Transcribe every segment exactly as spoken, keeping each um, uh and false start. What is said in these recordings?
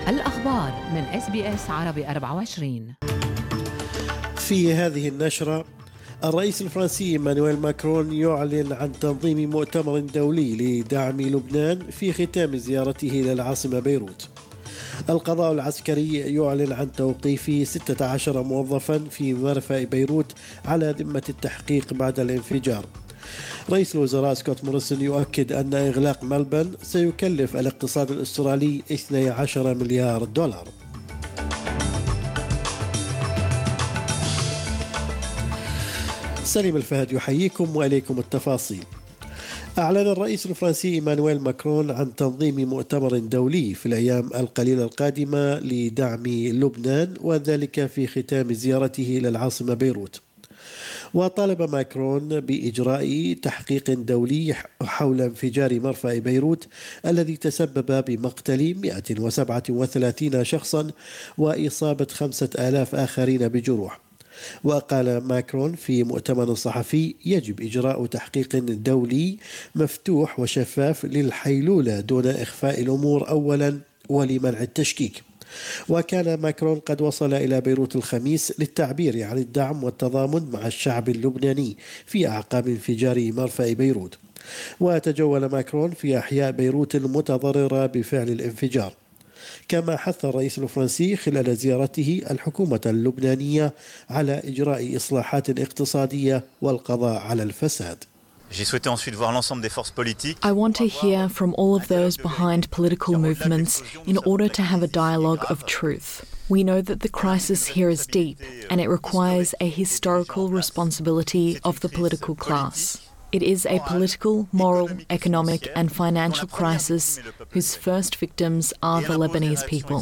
الأخبار من إس بي إس عربي أربعة وعشرين. في هذه النشرة، الرئيس الفرنسي إيمانويل ماكرون يعلن عن تنظيم مؤتمر دولي لدعم لبنان في ختام زيارته إلى العاصمة بيروت. القضاء العسكري يعلن عن توقيف ستة عشر موظفا في مرفأ بيروت على ذمة التحقيق بعد الانفجار. رئيس الوزراء سكوت موريسون يؤكد أن إغلاق ملبن سيكلف الاقتصاد الأسترالي اثني عشر مليار دولار. سليم الفهد يحييكم وإليكم التفاصيل. أعلن الرئيس الفرنسي إيمانويل ماكرون عن تنظيم مؤتمر دولي في الأيام القليلة القادمة لدعم لبنان، وذلك في ختام زيارته إلى العاصمة بيروت. وطالب ماكرون بإجراء تحقيق دولي حول انفجار مرفأ بيروت الذي تسبب بمقتل مئة وسبعة وثلاثين شخصا وإصابة خمسة آلاف آخرين بجروح. وقال ماكرون في مؤتمر صحفي: يجب إجراء تحقيق دولي مفتوح وشفاف للحيلولة دون إخفاء الأمور أولا ولمنع التشكيك. وكان ماكرون قد وصل إلى بيروت الخميس للتعبير عن الدعم والتضامن مع الشعب اللبناني في أعقاب انفجار مرفأ بيروت. وتجول ماكرون في أحياء بيروت المتضررة بفعل الانفجار. كما حث الرئيس الفرنسي خلال زيارته الحكومة اللبنانية على إجراء إصلاحات اقتصادية والقضاء على الفساد. I want to hear from all of those behind political movements in order to have a dialogue of truth. We know that the crisis here is deep and it requires a historical responsibility of the political class. It is a political, moral, economic and financial crisis whose first victims are the Lebanese people.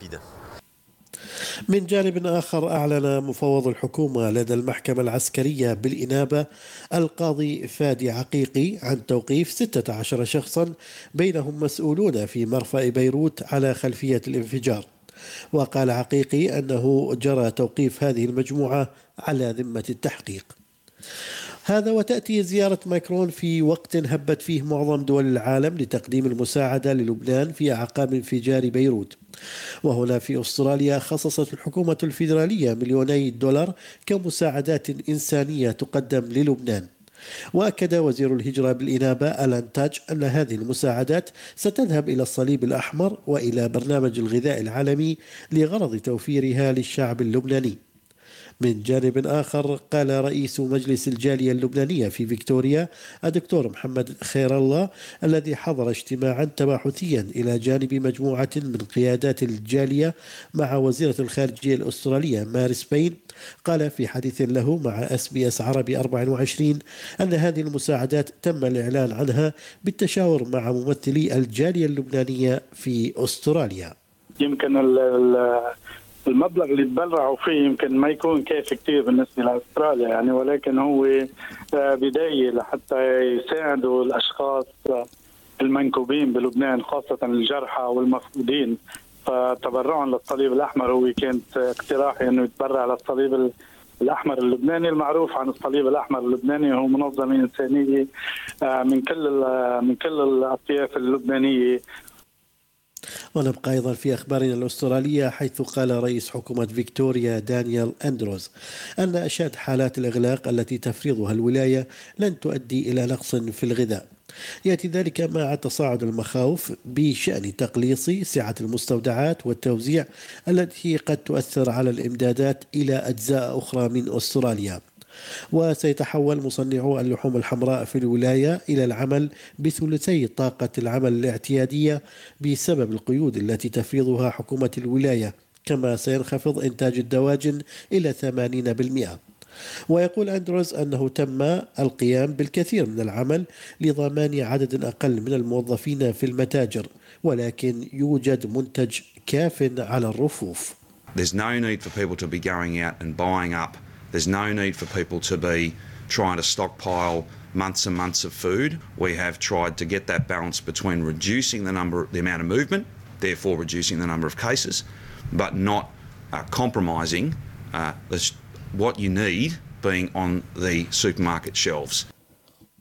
من جانب آخر، أعلن مفوض الحكومة لدى المحكمة العسكرية بالإنابة القاضي فادي عقيقي عن توقيف ستة عشر شخصا بينهم مسؤولون في مرفأ بيروت على خلفية الانفجار. وقال عقيقي أنه جرى توقيف هذه المجموعة على ذمة التحقيق. هذا وتأتي زيارة ماكرون في وقت هبت فيه معظم دول العالم لتقديم المساعدة للبنان في أعقاب انفجار بيروت. وهنا في أستراليا خصصت الحكومة الفيدرالية مليوني دولار كمساعدات إنسانية تقدم للبنان. وأكد وزير الهجرة بالإنابة ألان تاج أن هذه المساعدات ستذهب إلى الصليب الأحمر وإلى برنامج الغذاء العالمي لغرض توفيرها للشعب اللبناني. من جانب آخر، قال رئيس مجلس الجالية اللبنانية في فيكتوريا الدكتور محمد خير الله الذي حضر اجتماعا تباحثيا إلى جانب مجموعة من قيادات الجالية مع وزيرة الخارجية الأسترالية ماريس بين، قال في حديث له مع إس بي إس عربي أربعة وعشرين أن هذه المساعدات تم الإعلان عنها بالتشاور مع ممثلي الجالية اللبنانية في أستراليا. يمكن ال المبلغ اللي تبرعوا فيه يمكن ما يكون كافي كتير بالنسبة لأستراليا يعني، ولكن هو بداية لحتى يساعدوا الأشخاص المنكوبين بلبنان خاصة الجرحى والمفقودين. فتبرعا للصليب الأحمر هو كانت اقتراحي أنه يتبرع للصليب الأحمر اللبناني. المعروف عن الصليب الأحمر اللبناني هو منظمة إنسانية من كل من كل الأطياف اللبنانية. ونبقى أيضا في أخبارنا الأسترالية، حيث قال رئيس حكومة فيكتوريا دانيال أندروز أن أشد حالات الإغلاق التي تفرضها الولاية لن تؤدي إلى نقص في الغذاء. يأتي ذلك مع تصاعد المخاوف بشأن تقليص سعة المستودعات والتوزيع التي قد تؤثر على الإمدادات إلى أجزاء أخرى من أستراليا. وسيتحول مصنعو اللحوم الحمراء في الولاية إلى العمل بثلثي طاقة العمل الاعتيادية بسبب القيود التي تفرضها حكومة الولاية، كما سينخفض إنتاج الدواجن إلى ثمانين بالمئة. ويقول أندروز أنه تم القيام بالكثير من العمل لضمان عدد أقل من الموظفين في المتاجر، ولكن يوجد منتج كاف على الرفوف. There's no need for people to be going out and buying up. There's no need for people to be trying to stockpile months and months of food. We have tried to get that balance between reducing the number, the amount of movement, therefore reducing the number of cases, but not uh, compromising uh, this, what you need being on the supermarket shelves.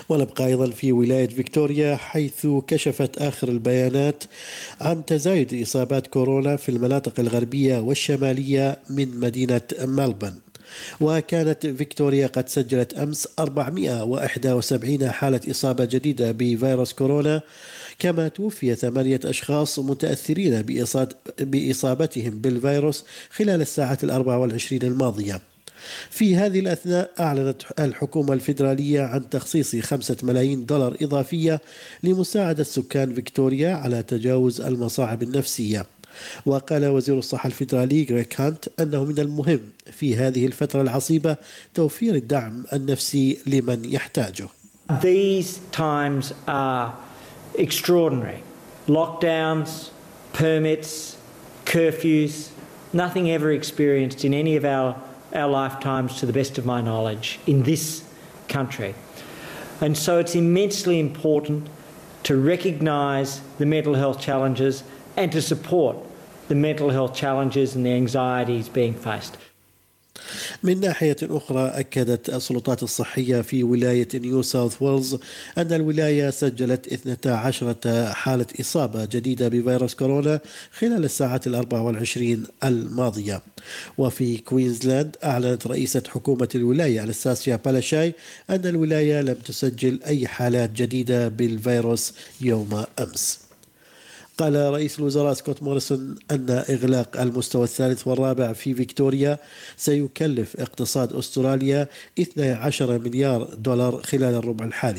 ونبقى أيضا في ولاية فيكتوريا، حيث كشفت آخر البيانات عن تزايد إصابات كورونا في المناطق الغربية والشمالية من مدينة ملبورن. وكانت فيكتوريا قد سجلت أمس أربعمائة وواحد وسبعين حالة إصابة جديدة بفيروس كورونا، كما توفي ثمانية أشخاص متأثرين بإصابتهم بالفيروس خلال الساعات الأربع والعشرين الماضية. في هذه الأثناء أعلنت الحكومة الفيدرالية عن تخصيص خمسة ملايين دولار إضافية لمساعدة سكان فيكتوريا على تجاوز المصاعب النفسية. وقال وزير الصحة الفيدرالي غريك هانت أنه من المهم في هذه الفترة العصيبة توفير الدعم النفسي لمن يحتاجه. These times are extraordinary. Lockdowns, permits, curfews, nothing ever experienced in any of our, our lifetimes, to the best of my knowledge, in this country. And so it's immensely important to recognise the mental health challenges and to support the mental health challenges and the anxieties being faced. من ناحية أخرى، أكدت السلطات الصحية في ولاية نيو ساوث ويلز أن الولاية سجلت اثنتي عشرة حالة إصابة جديدة بفيروس كورونا خلال الساعات الأربع والعشرين الماضية. وفي كوينزلاند أعلنت رئيسة حكومة الولاية أناستاسيا بالاشاي أن الولاية لم تسجل أي حالات جديدة بالفيروس يوم أمس. قال رئيس الوزراء سكوت موريسون أن إغلاق المستوى الثالث والرابع في فيكتوريا سيكلف اقتصاد أستراليا اثني عشر مليار دولار خلال الربع الحالي.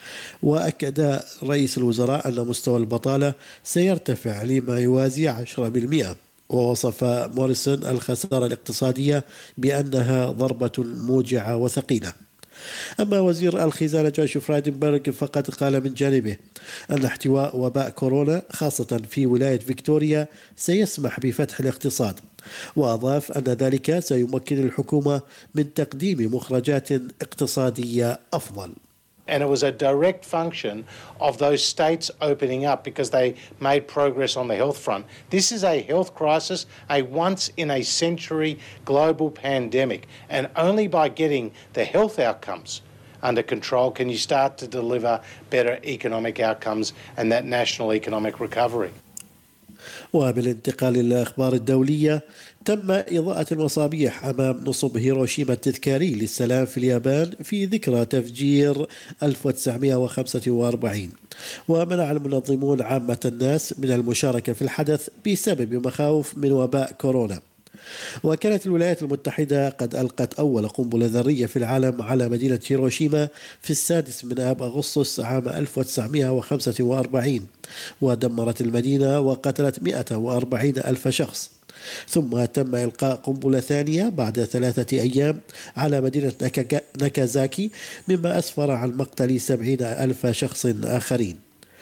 وأكد رئيس الوزراء أن مستوى البطالة سيرتفع لما يوازي عشرة بالمئة. ووصف موريسون الخسارة الاقتصادية بأنها ضربة موجعة وثقيلة. أما وزير الخزانة جوش فرايدنبرغ فقد قال من جانبه أن احتواء وباء كورونا خاصة في ولاية فيكتوريا سيسمح بفتح الاقتصاد. وأضاف أن ذلك سيمكن الحكومة من تقديم مخرجات اقتصادية أفضل. And it was a direct function of those states opening up because they made progress on the health front. This is a health crisis, a once-in-a-century global pandemic. And only by getting the health outcomes under control can you start to deliver better economic outcomes and that national economic recovery. وبالانتقال للأخبار الدولية، تم إضاءة المصابيح أمام نصب هيروشيما التذكاري للسلام في اليابان في ذكرى تفجير ألف وتسعمائة وخمسة وأربعين. ومنع المنظمون عامة الناس من المشاركة في الحدث بسبب مخاوف من وباء كورونا. وكانت الولايات المتحدة قد ألقت أول قنبلة ذرية في العالم على مدينة هيروشيما في السادس من آب أغسطس عام ألف وتسعمائة وخمسة وأربعين، ودمرت المدينة وقتلت مئة وأربعين ألف شخص. ثم تم إلقاء قنبلة ثانية بعد ثلاثة أيام على مدينة ناكازاكي، مما أسفر عن مقتل سبعين ألف شخص آخرين.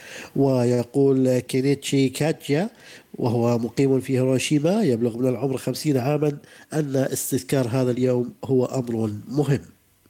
ويقول كينيتشي كاتجا وهو مقيم في هيروشيما يبلغ من العمر خمسين عاما أن استذكار هذا اليوم هو أمر مهم.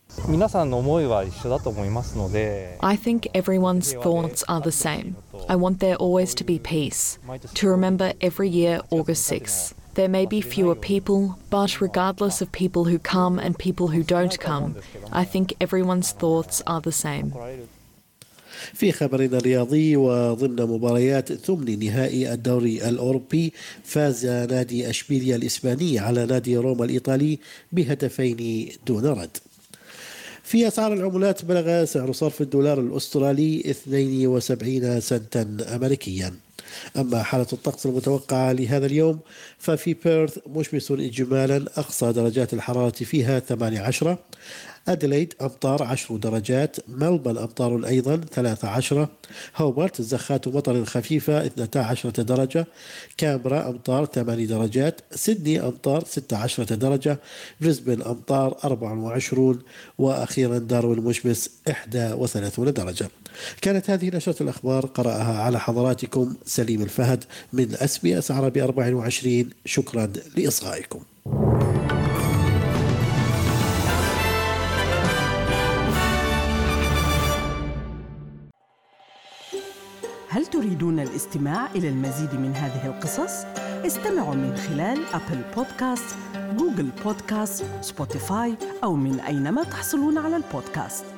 I think everyone's thoughts are the same. I want there always to be peace, to remember every year August sixth. There may be fewer people, but regardless of people who come and people who don't come, I think everyone's thoughts are the same. في خبرنا الرياضي، وضمن مباريات ثمن نهائي الدوري الأوروبي فاز نادي أشبيليا الإسباني على نادي روما الإيطالي بهدفين دون رد. في أسعار العملات، بلغ سعر صرف الدولار الأسترالي اثنين وسبعين سنتا أمريكيا. أما حالة الطقس المتوقعة لهذا اليوم، ففي بيرث مشمس إجمالا، أقصى درجات الحرارة فيها ثمانية عشر، أديلايد أمطار عشر درجات، ملبورن أمطار أيضا ثلاثة عشر، هوبارت زخات مطر خفيفة اثنتا عشرة درجة، كامبرا أمطار ثماني درجات، سيدني أمطار ستة عشرة درجة، بريسبن أمطار أربعة وعشرين، وأخيرا داروين مشمس إحدى وثلاثين درجة. كانت هذه نشرة الأخبار، قرأها على حضراتكم سليم الفهد من إس بي إس عربي أربعة وعشرين. شكرا لإصغائكم. هل تريدون الاستماع إلى المزيد من هذه القصص؟ استمعوا من خلال أبل بودكاست، جوجل بودكاست، سبوتيفاي أو من أينما تحصلون على البودكاست.